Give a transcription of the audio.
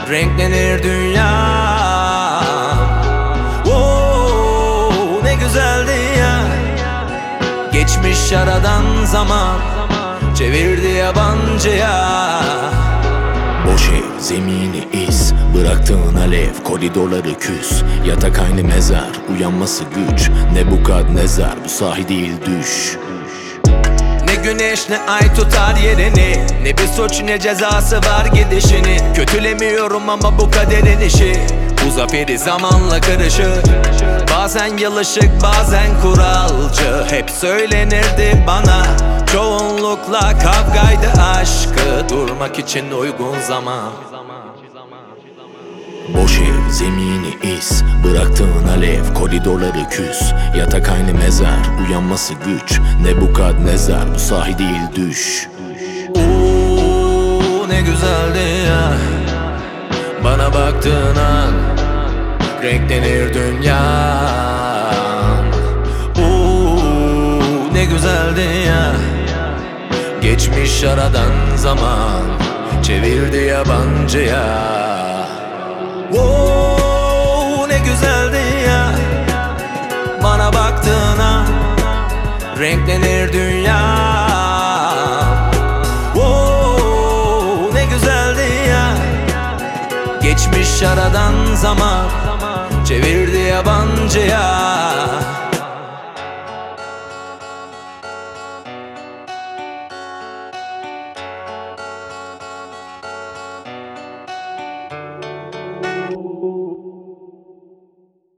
renklenir dünya. Oh, ne güzeldi ya. Geçmiş aradan zaman çevirdi yabancıya. Boş ev, zemini iz, bıraktığın alev, koridorları küs. Yatak aynı mezar, uyanması güç. Nebukadnezar, bu sahi değil düş. Ne güneş ne ay tutar yerini, ne bir suç ne cezası var gidişinin. Kötülemiyorum ama bu kaderin işi, bu zaferi zamanla karışır. Bazen yalışık bazen kuralcı, hep söylenirdi bana. Çoğunlukla kavgaydı aşkı, durmak için uygun zaman. Boş ev, zemini iz, bıraktığın alev, koridorları küs. Yatak aynı mezar, uyanması güç. Nebukadnezar, bu sahi değil düş. Ne güzeldi ya. Bana baktığın an renklenir dünya. Ne güzeldi ya. Geçmiş aradan zaman çevirdi yabancıya. Ne güzeldi ya. Bana baktığın an renklenir dünya. Ne güzeldi ya. Geçmiş aradan zaman çevirdi yabancıya.